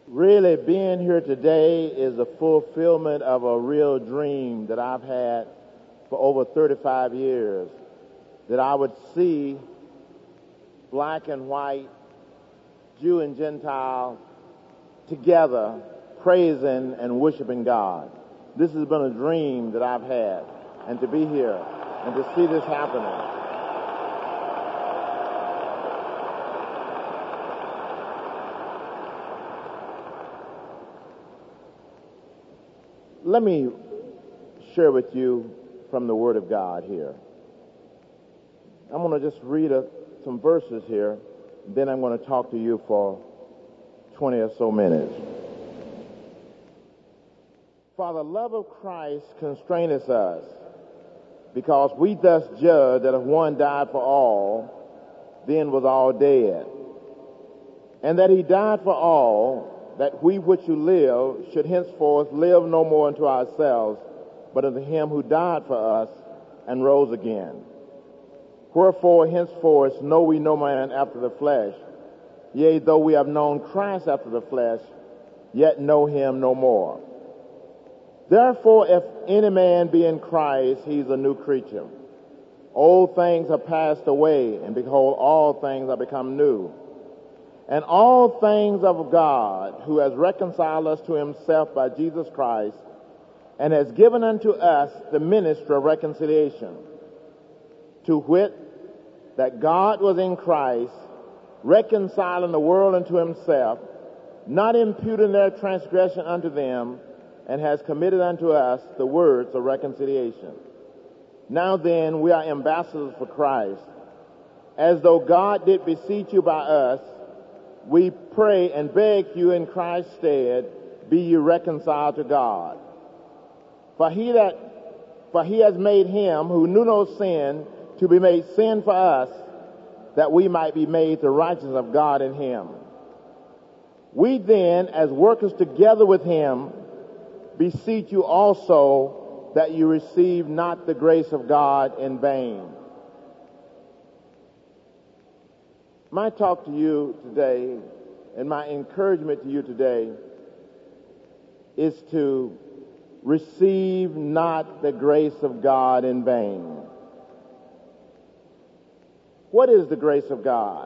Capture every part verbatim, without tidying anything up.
Really, being here today is a fulfillment of a real dream that I've had for over thirty-five years, that I would see black and white, Jew and Gentile together praising and worshiping God. This has been a dream that I've had, and to be here and to see this happening. Let me share with you from the Word of God here. I'm going to just read a, some verses here, then I'm going to talk to you for twenty or so minutes. For the love of Christ constraineth us, because we thus judge that if one died for all, then was all dead. And that he died for all, that we which you live should henceforth live no more unto ourselves, but unto him who died for us and rose again. Wherefore henceforth know we no man after the flesh. Yea, though we have known Christ after the flesh, yet know him no more. Therefore, if any man be in Christ, he is a new creature. Old things are passed away, and behold, all things are become new. And all things of God, who has reconciled us to himself by Jesus Christ, and has given unto us the ministry of reconciliation, to wit, that God was in Christ, reconciling the world unto himself, not imputing their transgression unto them, and has committed unto us the words of reconciliation. Now then, we are ambassadors for Christ. As though God did beseech you by us, we pray and beg you in Christ's stead, be you reconciled to God. For he that, for he has made him who knew no sin to be made sin for us, that we might be made the righteousness of God in him. We then, as workers together with him, beseech you also that you receive not the grace of God in vain. My talk to you today, and my encouragement to you today, is to receive not the grace of God in vain. What is the grace of God?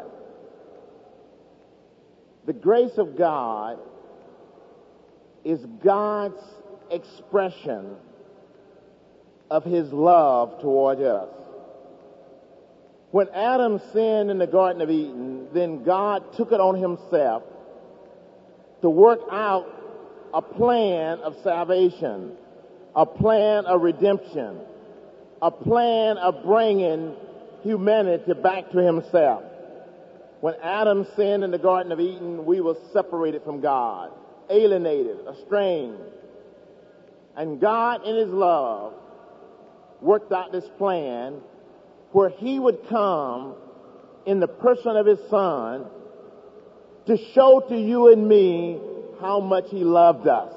The grace of God is God's expression of his love toward us. When Adam sinned in the Garden of Eden, then God took it on himself to work out a plan of salvation, a plan of redemption, a plan of bringing humanity back to himself. When Adam sinned in the Garden of Eden, we were separated from God, alienated, estranged. And God, in his love, worked out this plan where he would come in the person of his Son to show to you and me how much he loved us.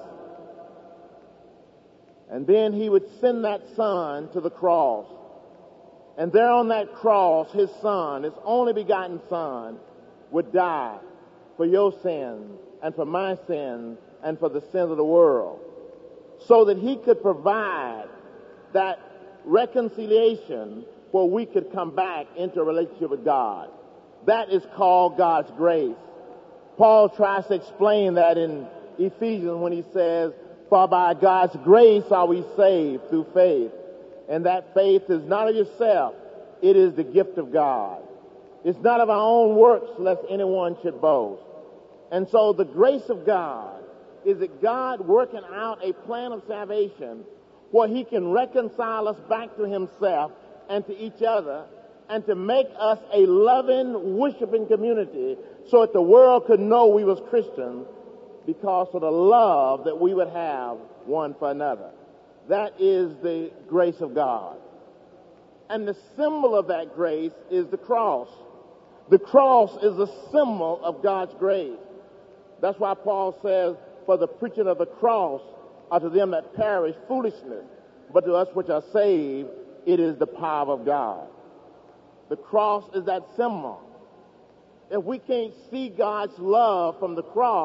And then he would send that Son to the cross. And there on that cross, his Son, his only begotten Son, would die for your sins and for my sins and for the sins of the world, so that he could provide that reconciliation where we could come back into a relationship with God. That is called God's grace. Paul tries to explain that in Ephesians when he says, for by God's grace are we saved through faith. And that faith is not of yourself, it is the gift of God. It's not of our own works, lest anyone should boast. And so the grace of God is that God working out a plan of salvation where he can reconcile us back to himself and to each other, and to make us a loving, worshiping community so that the world could know we was Christians because of the love that we would have one for another. That is the grace of God. And the symbol of that grace is the cross. The cross is a symbol of God's grace. That's why Paul says, for the preaching of the cross are to them that perish foolishness, but to us which are saved, it is the power of God. The cross is that symbol. If we can't see God's love from the cross,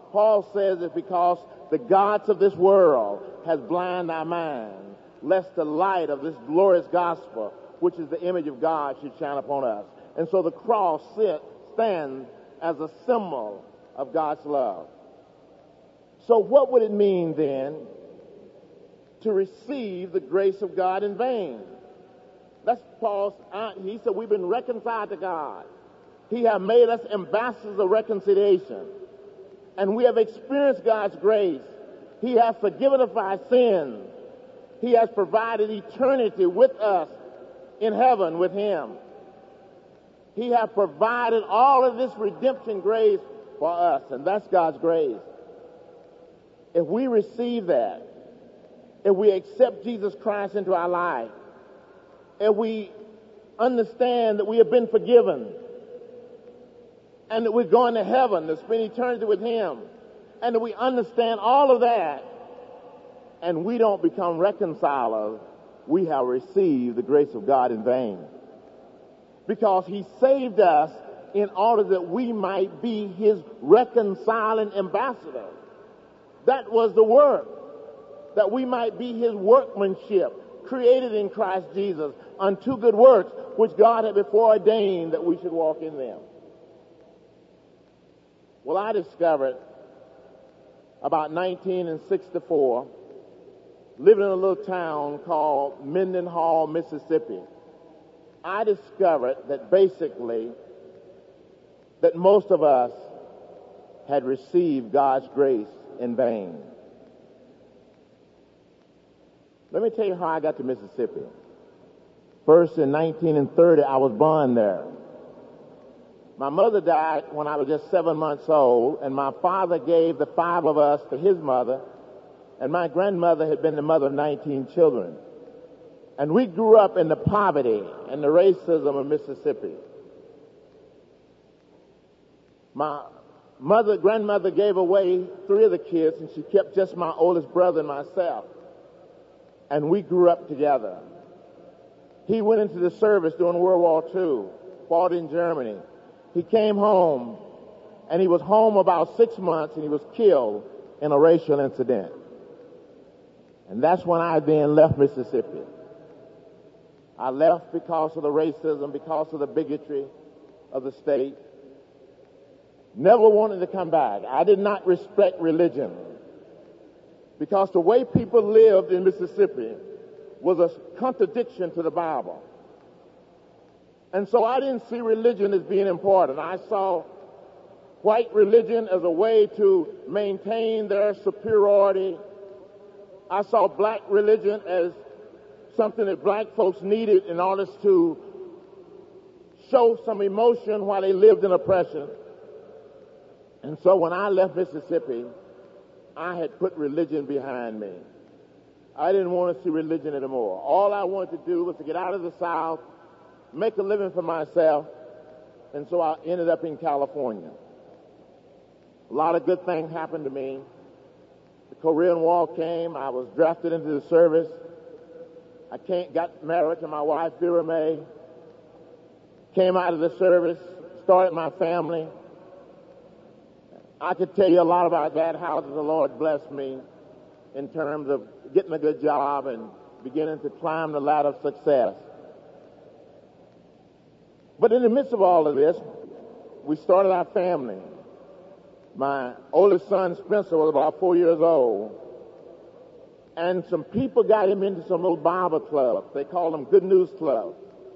Paul says it's because the gods of this world has blinded our minds, lest the light of this glorious gospel, which is the image of God, should shine upon us. And so the cross sit, stands as a symbol of God's love. So what would it mean then to receive the grace of God in vain? That's Paul's, uh, he said we've been reconciled to God. He has made us ambassadors of reconciliation. And we have experienced God's grace. He has forgiven us our sins. He has provided eternity with us in heaven with him. He has provided all of this redemption grace for us, and that's God's grace. If we receive that, if we accept Jesus Christ into our life, if we understand that we have been forgiven, and that we're going to heaven to spend eternity with him, and that we understand all of that, and we don't become reconcilers, we have received the grace of God in vain. Because he saved us in order that we might be his reconciling ambassadors. That was the work, that we might be his workmanship, created in Christ Jesus unto good works, which God had before ordained that we should walk in them. Well, I discovered about nineteen sixty-four, living in a little town called Mendenhall, Mississippi. I discovered that basically that most of us had received God's grace in vain. Let me tell you how I got to Mississippi. First, in nineteen thirty, I was born there. My mother died when I was just seven months old, and my father gave the five of us to his mother, and my grandmother had been the mother of nineteen children. And we grew up in the poverty and the racism of Mississippi. My mother, grandmother gave away three of the kids, and she kept just my oldest brother and myself. And we grew up together. He went into the service during World War Two, fought in Germany. He came home, and he was home about six months, and he was killed in a racial incident. And that's when I then left Mississippi. I left because of the racism, because of the bigotry of the state. Never wanted to come back. I did not respect religion, because the way people lived in Mississippi was a contradiction to the Bible. And so I didn't see religion as being important. I saw white religion as a way to maintain their superiority. I saw black religion as something that black folks needed in order to show some emotion while they lived in oppression. And so when I left Mississippi, I had put religion behind me. I didn't want to see religion anymore. All I wanted to do was to get out of the South, make a living for myself, and so I ended up in California. A lot of good things happened to me. The Korean War came. I was drafted into the service. I came, got married to my wife, Vera Mae. Came out of the service, started my family. I could tell you a lot about that, how the Lord blessed me in terms of getting a good job and beginning to climb the ladder of success. But in the midst of all of this, we started our family. My oldest son, Spencer, was about four years old. And some people got him into some little Bible clubs. They called them Good News Clubs.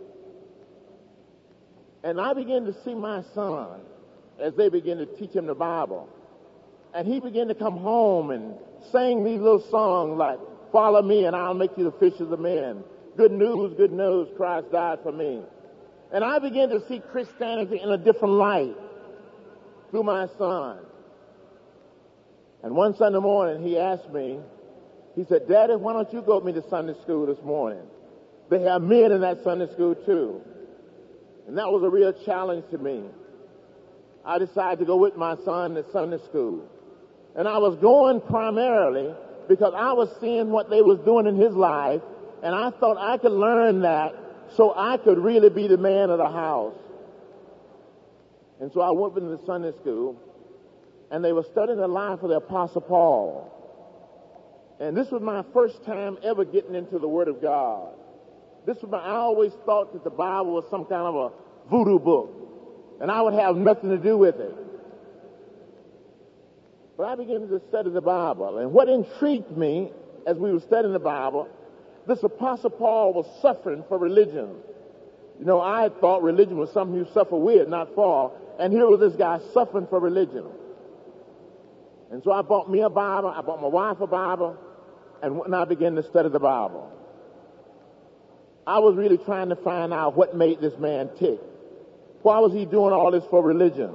And I began to see my son as they began to teach him the Bible. And he began to come home and sing these little songs like, "Follow me and I'll make you the fishers of men. Good news, good news, Christ died for me." And I began to see Christianity in a different light through my son. And one Sunday morning, he asked me, he said, "Daddy, why don't you go with me to Sunday school this morning? They have men in that Sunday school too." And that was a real challenge to me. I decided to go with my son to Sunday school. And I was going primarily because I was seeing what they was doing in his life, and I thought I could learn that so I could really be the man of the house. And so I went into the Sunday school, and they were studying the life of the Apostle Paul. And this was my first time ever getting into the Word of God. This was my, I always thought that the Bible was some kind of a voodoo book, and I would have nothing to do with it. But I began to study the Bible, and what intrigued me as we were studying the Bible, this Apostle Paul was suffering for religion. You know, I had thought religion was something you suffer with, not for, and here was this guy suffering for religion. And so I bought me a Bible, I bought my wife a Bible, and when I began to study the Bible, I was really trying to find out what made this man tick. Why was he doing all this for religion?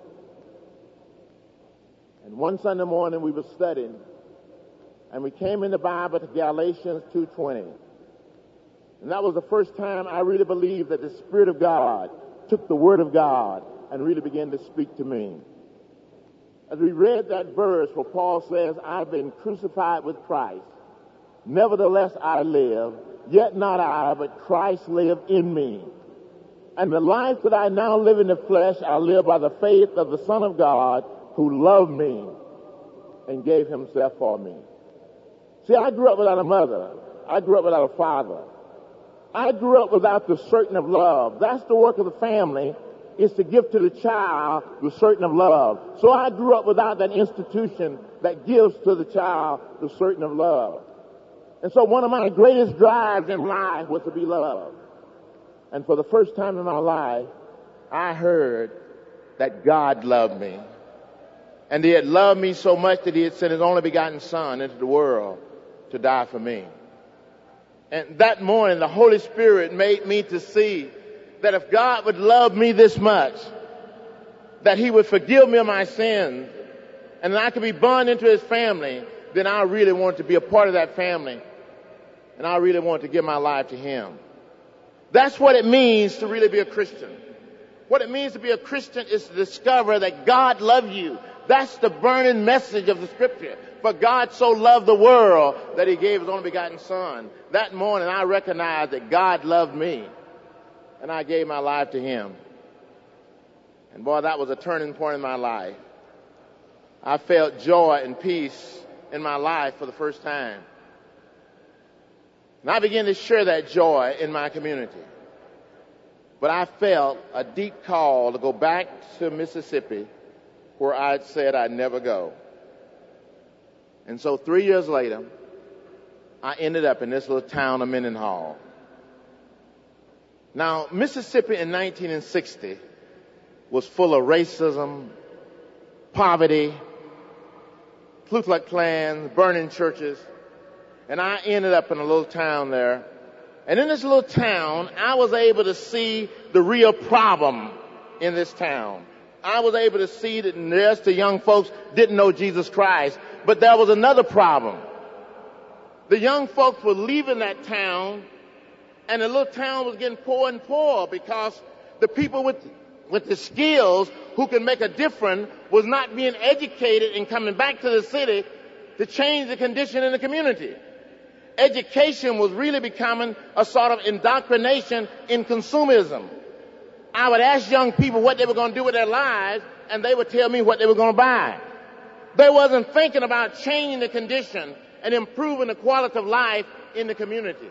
And one Sunday morning we were studying, and we came in the Bible to Galatians two twenty. And that was the first time I really believed that the Spirit of God took the Word of God and really began to speak to me. As we read that verse where Paul says, I've been crucified with Christ. Nevertheless I live, yet not I, but Christ live in me. And the life that I now live in the flesh, I live by the faith of the Son of God who loved me and gave himself for me. See, I grew up without a mother. I grew up without a father. I grew up without the certain of love. That's the work of the family, is to give to the child the certain of love. So I grew up without that institution that gives to the child the certain of love. And so one of my greatest drives in life was to be loved. And for the first time in my life, I heard that God loved me. And he had loved me so much that he had sent his only begotten Son into the world to die for me. And that morning, the Holy Spirit made me to see that if God would love me this much, that he would forgive me of my sins, and that I could be born into his family, then I really wanted to be a part of that family, and I really wanted to give my life to him. That's what it means to really be a Christian. What it means to be a Christian is to discover that God loves you. That's the burning message of the Scripture. For God so loved the world that he gave his only begotten Son. That morning I recognized that God loved me, and I gave my life to him. And boy, that was a turning point in my life. I felt joy and peace in my life for the first time. And I began to share that joy in my community. But I felt a deep call to go back to Mississippi, where I'd said I'd never go. And so three years later, I ended up in this little town of Mendenhall. Now, Mississippi in nineteen sixty was full of racism, poverty, Ku Klux Klan, burning churches. And I ended up in a little town there. And in this little town, I was able to see the real problem in this town. I was able to see that the rest of the young folks didn't know Jesus Christ. But there was another problem. The young folks were leaving that town, and the little town was getting poorer and poorer because the people with, with the skills who can make a difference was not being educated and coming back to the city to change the condition in the community. Education was really becoming a sort of indoctrination in consumerism. I would ask young people what they were going to do with their lives, and they would tell me what they were going to buy. They wasn't thinking about changing the condition and improving the quality of life in the community.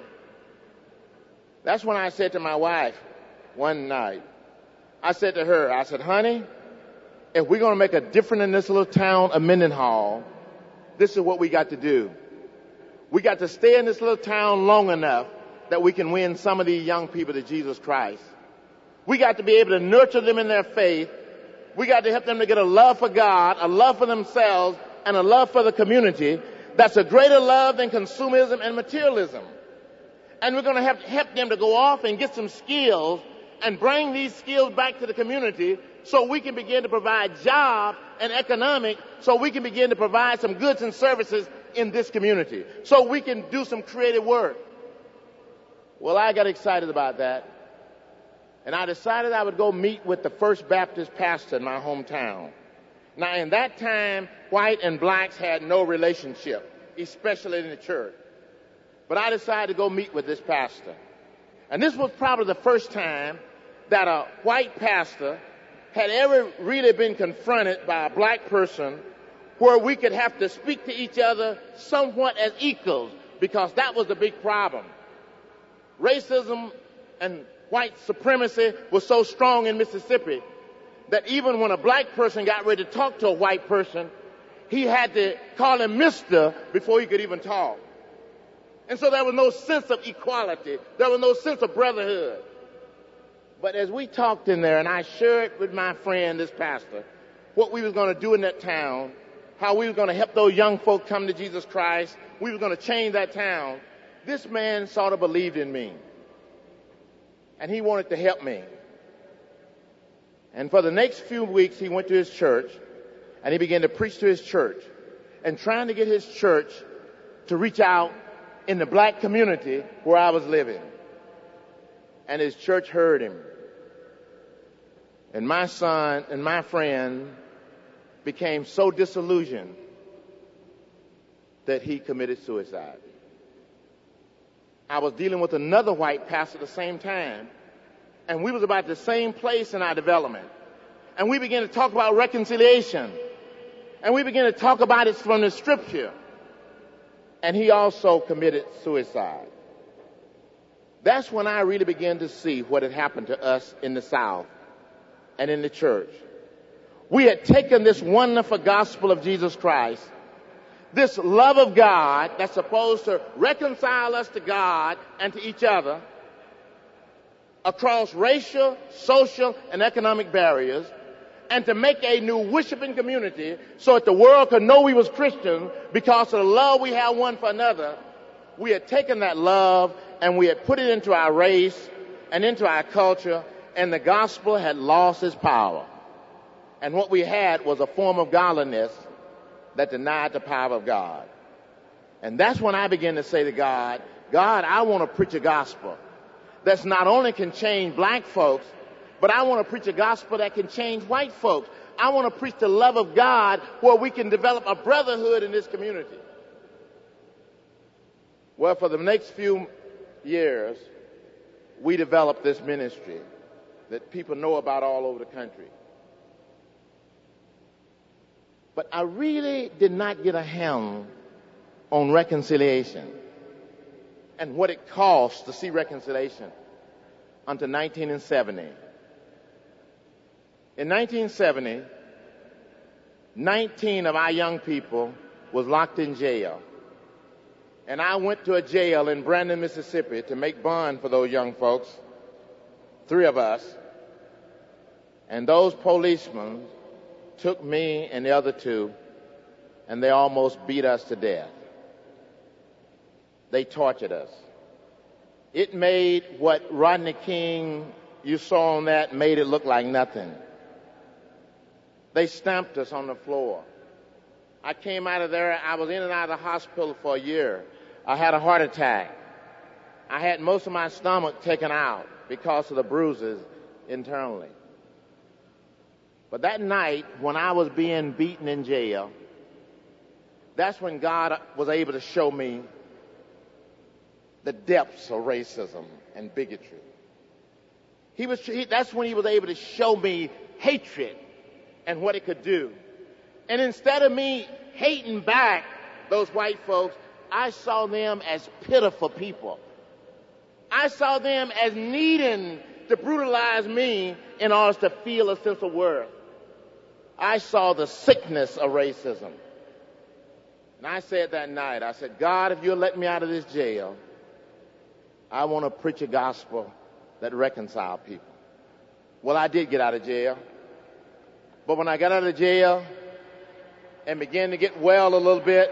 That's when I said to my wife one night, I said to her, I said, honey, if we're going to make a difference in this little town of Mendenhall, this is what we got to do. We got to stay in this little town long enough that we can win some of these young people to Jesus Christ. We got to be able to nurture them in their faith. We got to help them to get a love for God, a love for themselves, and a love for the community that's a greater love than consumerism and materialism. And we're going to have to help them to go off and get some skills and bring these skills back to the community so we can begin to provide job and economic, so we can begin to provide some goods and services in this community, so we can do some creative work. Well, I got excited about that. And I decided I would go meet with the First Baptist pastor in my hometown. Now, in that time, white and blacks had no relationship, especially in the church. But I decided to go meet with this pastor. And this was probably the first time that a white pastor had ever really been confronted by a black person where we could have to speak to each other somewhat as equals, because that was the big problem. Racism and white supremacy was so strong in Mississippi that even when a black person got ready to talk to a white person, he had to call him mister before he could even talk. And so there was no sense of equality. There was no sense of brotherhood. But as we talked in there, and I shared with my friend, this pastor, what we was going to do in that town, how we were going to help those young folk come to Jesus Christ, we were going to change that town, this man sort of believed in me. And he wanted to help me. And for the next few weeks, he went to his church, and he began to preach to his church, and trying to get his church to reach out in the black community where I was living. And his church heard him. And my son and my friend became so disillusioned that he committed suicide. I was dealing with another white pastor at the same time, and we was about the same place in our development. And we began to talk about reconciliation. And we began to talk about it from the scripture. And he also committed suicide. That's when I really began to see what had happened to us in the South and in the church. We had taken this wonderful gospel of Jesus Christ, this love of God that's supposed to reconcile us to God and to each other across racial, social, and economic barriers, and to make a new worshiping community so that the world could know we was Christians because of the love we have one for another. We had taken that love and we had put it into our race and into our culture, and the gospel had lost its power. And what we had was a form of godliness that denied the power of God. And that's when I began to say to God, God, I want to preach a gospel that's not only can change black folks, but I want to preach a gospel that can change white folks. I want to preach the love of God where we can develop a brotherhood in this community. Well, for the next few years, we developed this ministry that people know about all over the country. But I really did not get a handle on reconciliation and what it costs to see reconciliation until nineteen seventy. In nineteen seventy, nineteen of our young people was locked in jail. And I went to a jail in Brandon, Mississippi to make bond for those young folks, three of us. And those policemen took me and the other two, and they almost beat us to death. They tortured us. It made what Rodney King, you saw on that, made it look like nothing. They stamped us on the floor. I came out of there, I was in and out of the hospital for a year. I had a heart attack. I had most of my stomach taken out because of the bruises internally. But that night, when I was being beaten in jail, that's when God was able to show me the depths of racism and bigotry. He was, he, that's when he was able to show me hatred and what it could do. And instead of me hating back those white folks, I saw them as pitiful people. I saw them as needing to brutalize me in order to feel a sense of worth. I saw the sickness of racism. And I said that night, I said, God, if you'll let me out of this jail, I want to preach a gospel that reconciles people. Well, I did get out of jail. But when I got out of jail and began to get well a little bit,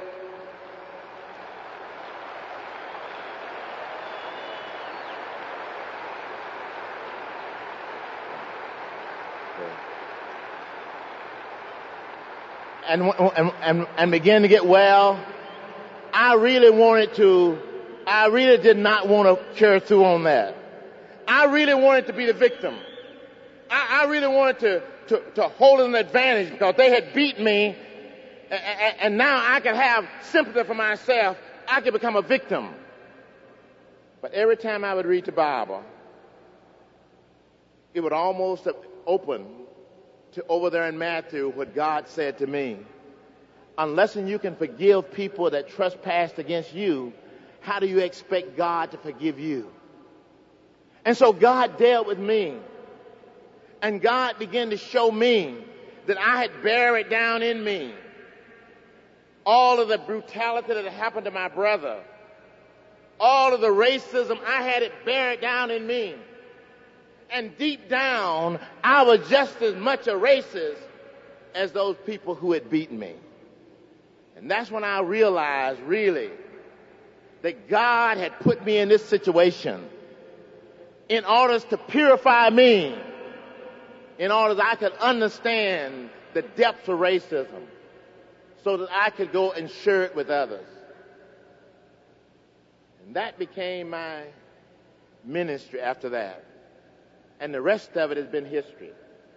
and, and, and, and began to get well, I really wanted to, I really did not want to carry through on that. I really wanted to be the victim. I, I really wanted to, to, to hold an advantage because they had beat me, and, and now I could have sympathy for myself. I could become a victim. But every time I would read the Bible, it would almost open to over there in Matthew what God said to me. Unless you can forgive people that trespassed against you, how do you expect God to forgive you? And so God dealt with me. And God began to show me that I had buried down in me all of the brutality that had happened to my brother. All of the racism, I had it buried down in me. And deep down, I was just as much a racist as those people who had beaten me. And that's when I realized, really, that God had put me in this situation in order to purify me, in order that I could understand the depths of racism, so that I could go and share it with others. And that became my ministry after that. And the rest of it has been history.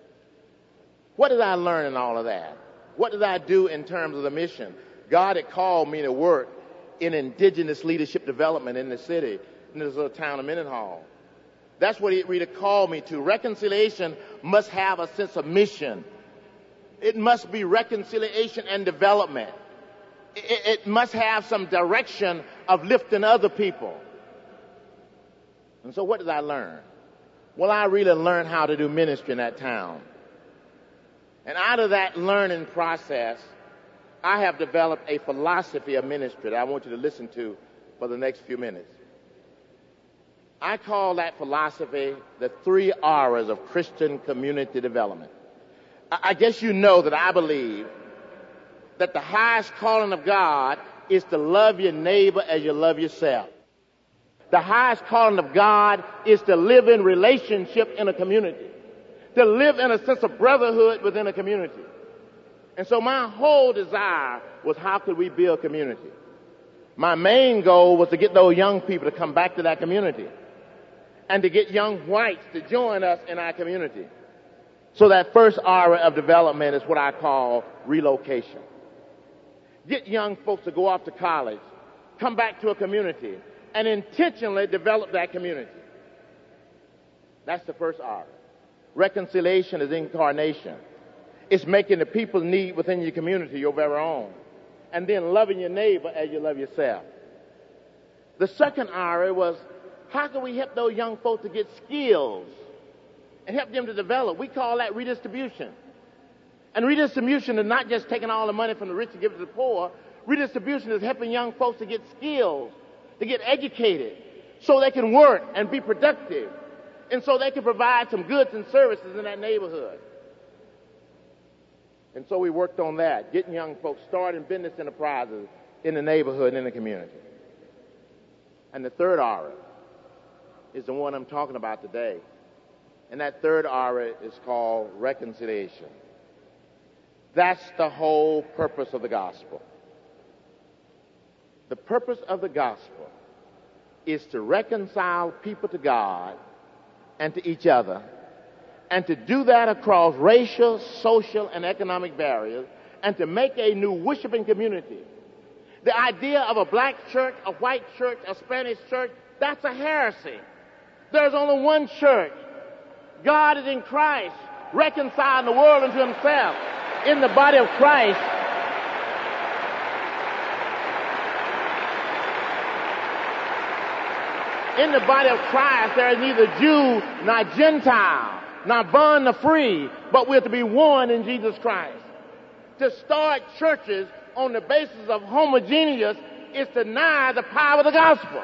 What did I learn in all of that? What did I do in terms of the mission? God had called me to work in indigenous leadership development in the city, in this little town of Mendenhall. That's what he really called me to. Reconciliation must have a sense of mission. It must be reconciliation and development. It, it must have some direction of lifting other people. And so what did I learn? Well, I really learned how to do ministry in that town. And out of that learning process, I have developed a philosophy of ministry that I want you to listen to for the next few minutes. I call that philosophy the three R's of Christian community development. I guess you know that I believe that the highest calling of God is to love your neighbor as you love yourself. The highest calling of God is to live in relationship in a community, to live in a sense of brotherhood within a community. And so my whole desire was, how could we build community? My main goal was to get those young people to come back to that community and to get young whites to join us in our community. So that first R of development is what I call relocation. Get young folks to go off to college, come back to a community, and intentionally develop that community. That's the first R. Reconciliation is incarnation. It's making the people's need within your community your very own. And then loving your neighbor as you love yourself. The second R was, how can we help those young folks to get skills and help them to develop? We call that redistribution. And redistribution is not just taking all the money from the rich and giving it to the poor. Redistribution is helping young folks to get skills, to get educated, so they can work and be productive, and so they can provide some goods and services in that neighborhood. And so we worked on that, getting young folks starting business enterprises in the neighborhood and in the community. And the third R is the one I'm talking about today. And that third R is called reconciliation. That's the whole purpose of the gospel. The purpose of the gospel is to reconcile people to God and to each other, and to do that across racial, social, and economic barriers, and to make a new worshiping community. The idea of a black church, a white church, a Spanish church, that's a heresy. There's only one church. God is in Christ, reconciling the world unto himself. In the body of Christ, in the body of Christ, there is neither Jew nor Gentile, nor bond nor free, but we're to be one in Jesus Christ. To start churches on the basis of homogeneous is to deny the power of the gospel.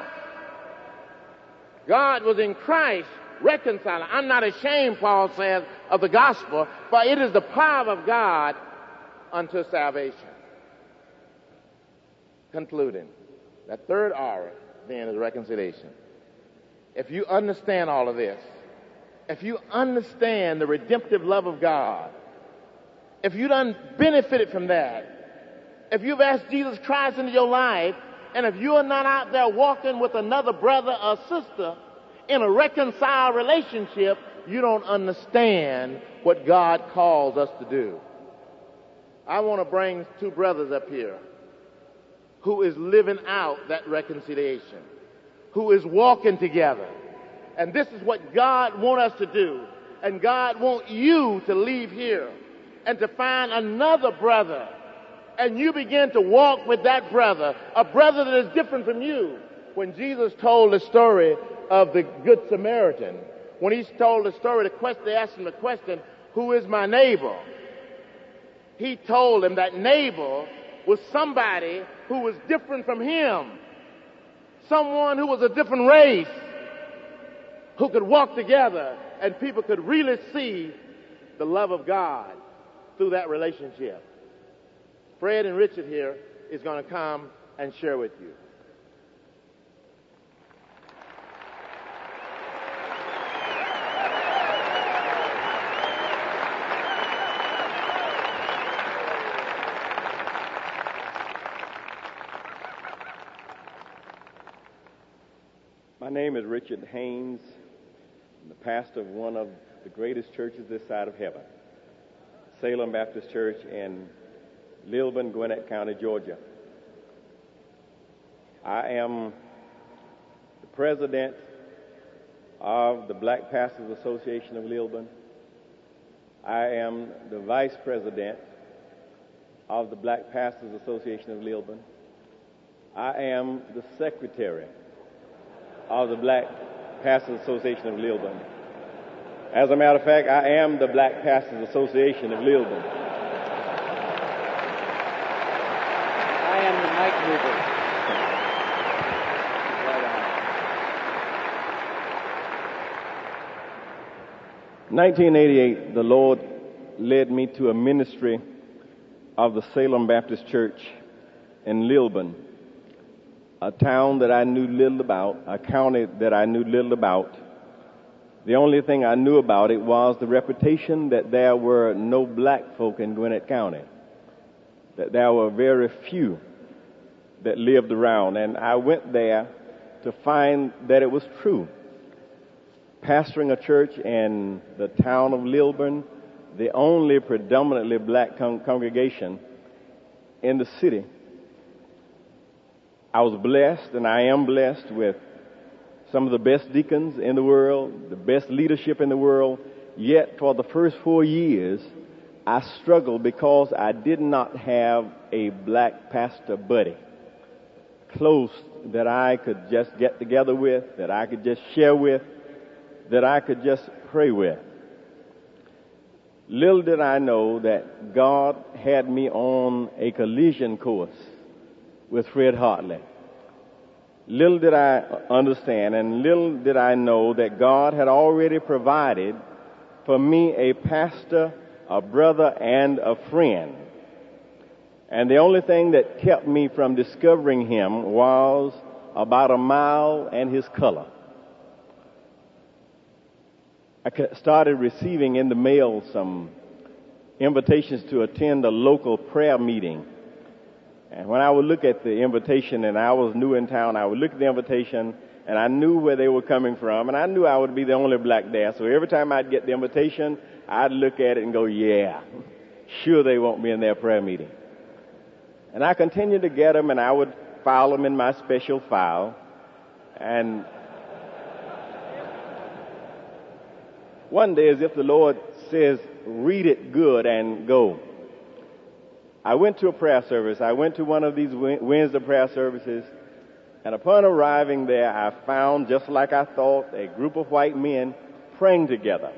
God was in Christ reconciling. I'm not ashamed, Paul says, of the gospel, for it is the power of God unto salvation. Concluding, that third R then is reconciliation. If you understand all of this, if you understand the redemptive love of God, if you done benefited from that, if you've asked Jesus Christ into your life, and if you are not out there walking with another brother or sister in a reconciled relationship, you don't understand what God calls us to do. I want to bring two brothers up here who is living out that reconciliation, who is walking together. And this is what God wants us to do. And God wants you to leave here and to find another brother. And you begin to walk with that brother, a brother that is different from you. When Jesus told the story of the Good Samaritan, when he told the story, the question, they asked him the question, who is my neighbor? He told him that neighbor was somebody who was different from him. Someone who was a different race, who could walk together and people could really see the love of God through that relationship. Fred and Richard here is going to come and share with you. My name is Richard Haynes. I'm the pastor of one of the greatest churches this side of heaven, Salem Baptist Church in Lilburn, Gwinnett County, Georgia. I am the president of the Black Pastors Association of Lilburn. I am the vice president of the Black Pastors Association of Lilburn. I am the secretary of the Black Pastors Association of Lilburn. As a matter of fact, I am the Black Pastors Association of Lilburn. I am the mic mover. In nineteen eighty-eight, the Lord led me to a ministry of the Salem Baptist Church in Lilburn, a town that I knew little about, a county that I knew little about. The only thing I knew about it was the reputation that there were no black folk in Gwinnett County, that there were very few that lived around. And I went there to find that it was true. Pastoring a church in the town of Lilburn, the only predominantly black con- congregation in the city, I was blessed, and I am blessed with some of the best deacons in the world, the best leadership in the world. Yet for the first four years, I struggled because I did not have a black pastor buddy close that I could just get together with, that I could just share with, that I could just pray with. Little did I know that God had me on a collision course with Fred Hartley. Little did I understand, and little did I know that God had already provided for me a pastor, a brother, and a friend. And the only thing that kept me from discovering him was about a mile and his color. I started receiving in the mail some invitations to attend a local prayer meeting. And when I would look at the invitation, and I was new in town, I would look at the invitation, and I knew where they were coming from, and I knew I would be the only black there. So every time I'd get the invitation, I'd look at it and go, yeah, sure they want me in their prayer meeting. And I continued to get them, and I would file them in my special file. And one day, as if the Lord says, read it good and go, I went to a prayer service. I went to one of these Wednesday prayer services, and upon arriving there, I found, just like I thought, a group of white men praying together.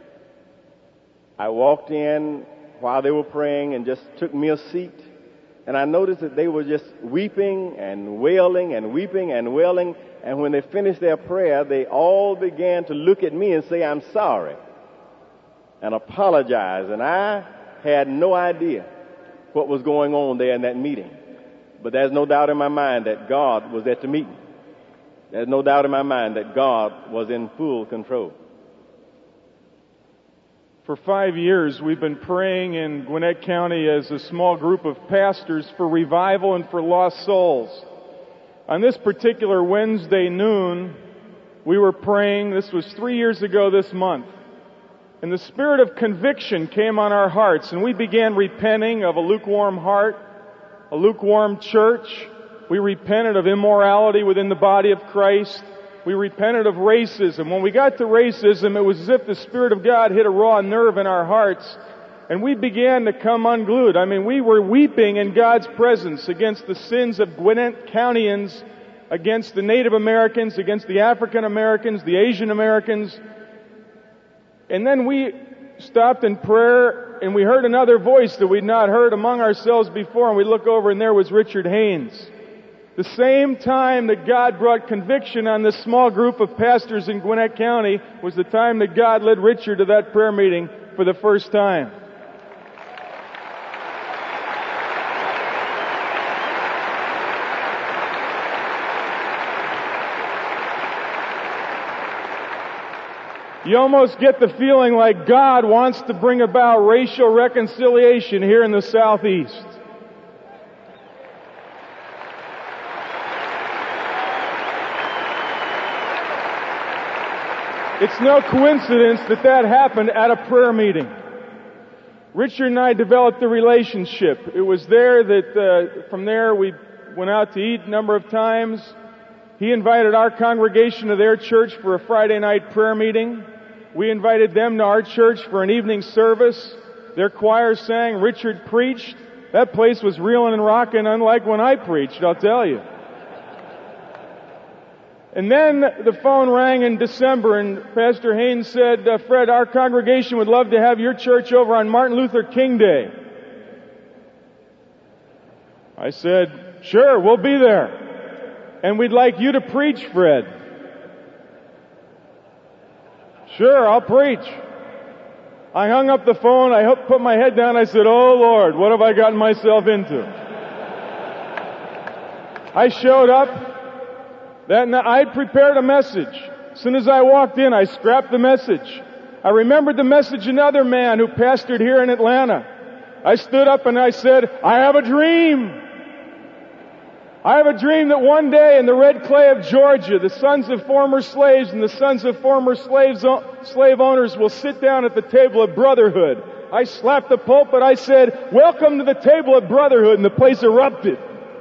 I walked in while they were praying and just took me a seat, and I noticed that they were just weeping and wailing and weeping and wailing, and when they finished their prayer, they all began to look at me and say, I'm sorry, and apologize. And I had no idea what was going on there in that meeting. But there's no doubt in my mind that God was at the meeting. There's no doubt in my mind that God was in full control. For five years, we've been praying in Gwinnett County as a small group of pastors for revival and for lost souls. On this particular Wednesday noon, we were praying. This was three years ago this month. And the spirit of conviction came on our hearts, and we began repenting of a lukewarm heart, a lukewarm church. We repented of immorality within the body of Christ. we repented of racism. When we got to racism, it was as if the Spirit of God hit a raw nerve in our hearts, and we began to come unglued. I mean, we were weeping in God's presence against the sins of Gwinnett Countyans, against the Native Americans, against the African Americans, the Asian Americans. And then we stopped in prayer, and we heard another voice that we'd not heard among ourselves before, and we look over, and there was Richard Haynes. The same time that God brought conviction on this small group of pastors in Gwinnett County was the time that God led Richard to that prayer meeting for the first time. You almost get the feeling like God wants to bring about racial reconciliation here in the Southeast. It's no coincidence that that happened at a prayer meeting. Richard and I developed a relationship. It was there that, uh, from there we went out to eat a number of times. He invited our congregation to their church for a Friday night prayer meeting. We invited them to our church for an evening service. Their choir sang, Richard preached. That place was reeling and rocking, unlike when I preached, I'll tell you. And then the phone rang in December, and Pastor Haynes said, uh, Fred, our congregation would love to have your church over on Martin Luther King Day. I said, sure, we'll be there. And we'd like you to preach, Fred. Sure, I'll preach. I hung up the phone, I put my head down, I said, oh Lord, what have I gotten myself into? I showed up. That night, I'd prepared a message. As soon as I walked in, I scrapped the message. I remembered the message of another man who pastored here in Atlanta. I stood up and I said, I have a dream. I have a dream that one day in the red clay of Georgia, the sons of former slaves and the sons of former slaves, slave owners will sit down at the table of brotherhood. I slapped the pulpit. I said, welcome to the table of brotherhood, and the place erupted.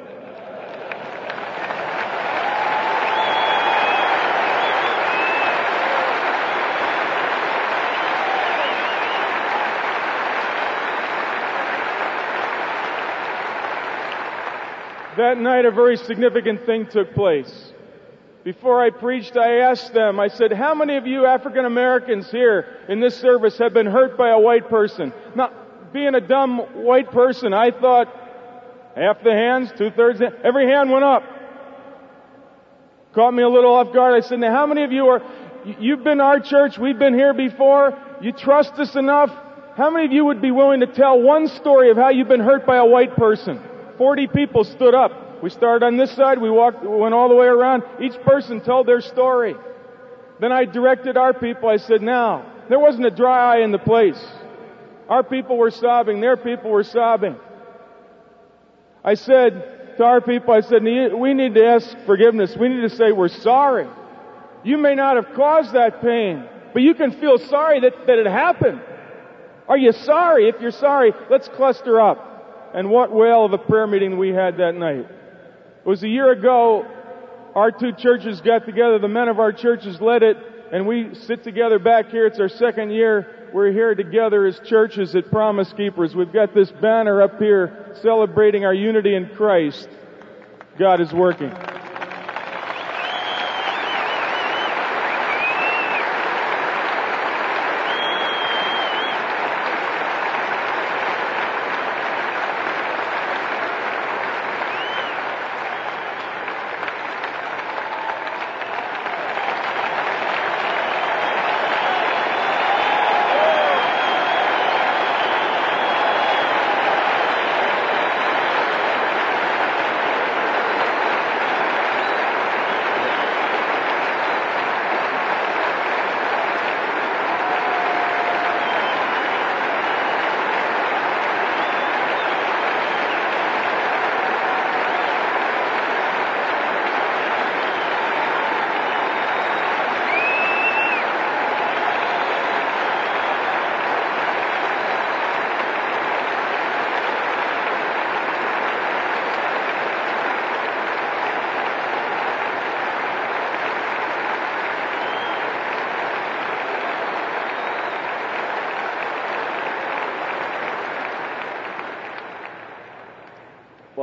That night a very significant thing took place. Before I preached, I asked them, I said, how many of you African Americans here in this service have been hurt by a white person? Now, being a dumb white person, I thought half the hands, two-thirds, every hand went up. Caught me a little off guard. I said, now how many of you are, you've been to our church, we've been here before, you trust us enough? How many of you would be willing to tell one story of how you've been hurt by a white person? Forty people stood up. We started on this side, we walked, went all the way around. Each person told their story. Then I directed our people, I said, now, there wasn't a dry eye in the place. Our people were sobbing, their people were sobbing. I said to our people, I said, we need to ask forgiveness. We need to say we're sorry. You may not have caused that pain, but you can feel sorry that, that it happened. Are you sorry? If you're sorry, let's cluster up. And what whale of a prayer meeting we had that night. It was a year ago, our two churches got together, the men of our churches led it, and we sit together back here. It's our second year. We're here together as churches at Promise Keepers. We've got this banner up here celebrating our unity in Christ. God is working.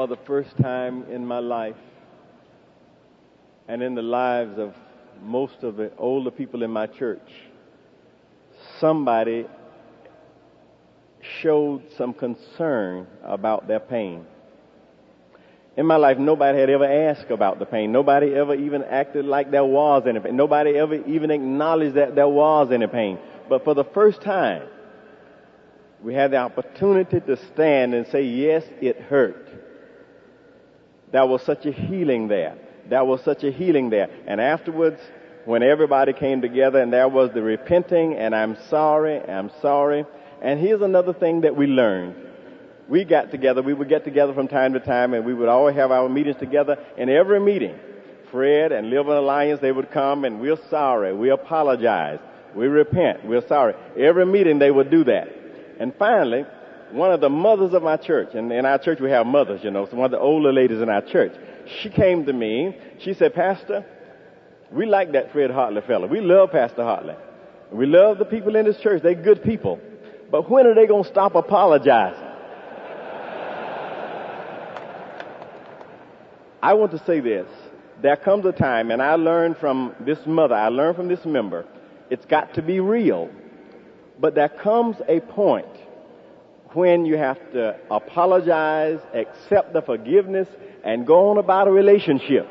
for the first time in my life and in the lives of most of the older people in my church, somebody showed some concern about their pain. In my life, nobody had ever asked about the pain. Nobody ever even acted like there was any pain. Nobody ever even acknowledged that there was any pain. But for the first time, we had the opportunity to stand and say, yes, it hurt. There was such a healing there. There was such a healing there. And afterwards, when everybody came together and there was the repenting and I'm sorry, I'm sorry. And here's another thing that we learned. We got together, we would get together from time to time, and we would always have our meetings together. In every meeting, Fred and Living Alliance, they would come and we're sorry, we apologize, we repent, we're sorry. Every meeting they would do that. And finally, one of the mothers of my church, and in our church we have mothers, you know, so one of the older ladies in our church, she came to me, she said, Pastor, we like that Fred Hartley fellow. We love Pastor Hartley. We love the people in this church. They're good people. But when are they going to stop apologizing? I want to say this. There comes a time, and I learned from this mother, I learned from this member, it's got to be real. But there comes a point when you have to apologize, accept the forgiveness, and go on about a relationship.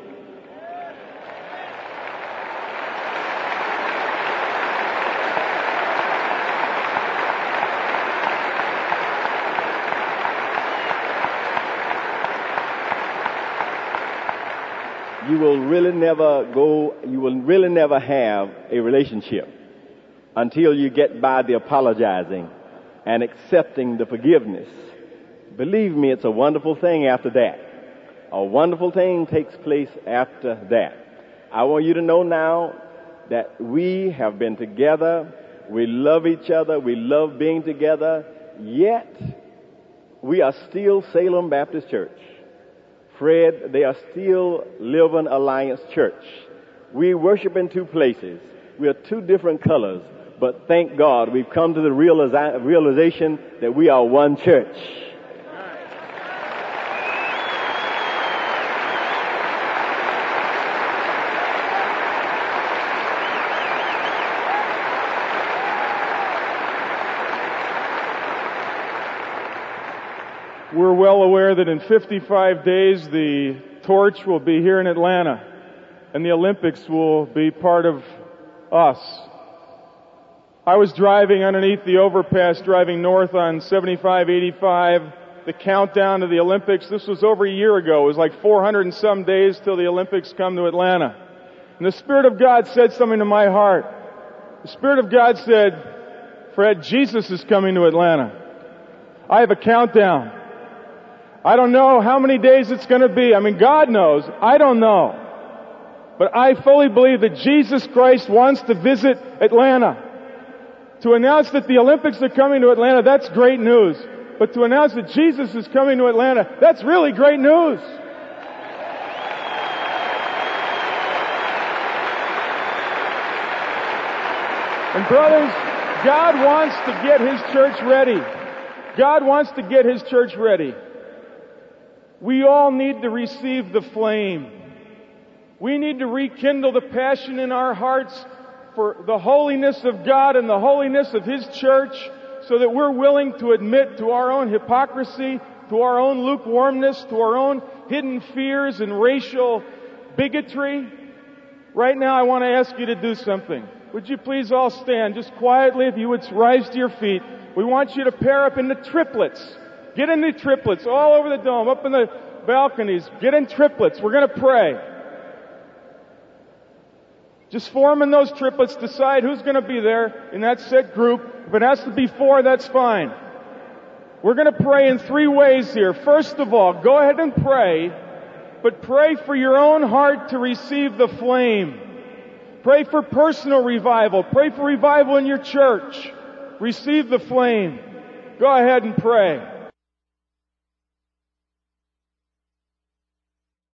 You will really never go, you will really never have a relationship until you get by the apologizing and accepting the forgiveness. Believe me, it's a wonderful thing after that. A wonderful thing takes place after that. I want you to know now that we have been together, we love each other, we love being together, yet we are still Salem Baptist Church. Fred, they are still Living Alliance Church. We worship in two places. We are two different colors, but thank God we've come to the realiza- realization that we are one church. We're well aware that in fifty-five days the torch will be here in Atlanta and the Olympics will be part of us. I was driving underneath the overpass, driving north on seventy-five eighty-five, the countdown to the Olympics. This was over a year ago. It was like four hundred and some days till the Olympics come to Atlanta. And the Spirit of God said something to my heart. The Spirit of God said, Fred, Jesus is coming to Atlanta. I have a countdown. I don't know how many days it's going to be. I mean, God knows. I don't know. But I fully believe that Jesus Christ wants to visit Atlanta. To announce that the Olympics are coming to Atlanta, that's great news. But to announce that Jesus is coming to Atlanta, that's really great news. And brothers, God wants to get His church ready. God wants to get His church ready. We all need to receive the flame. We need to rekindle the passion in our hearts for the holiness of God and the holiness of His church, so that we're willing to admit to our own hypocrisy, to our own lukewarmness, to our own hidden fears and racial bigotry. Right now I want to ask you to do something. Would you please all stand just quietly, if you would rise to your feet. We want you to pair up into triplets. Get in the triplets all over the dome, up in the balconies. Get in triplets. We're going to pray. Just form in those triplets. Decide who's going to be there in that set group. If it has to be four, that's fine. We're going to pray in three ways here. First of all, go ahead and pray, but pray for your own heart to receive the flame. Pray for personal revival. Pray for revival in your church. Receive the flame. Go ahead and pray.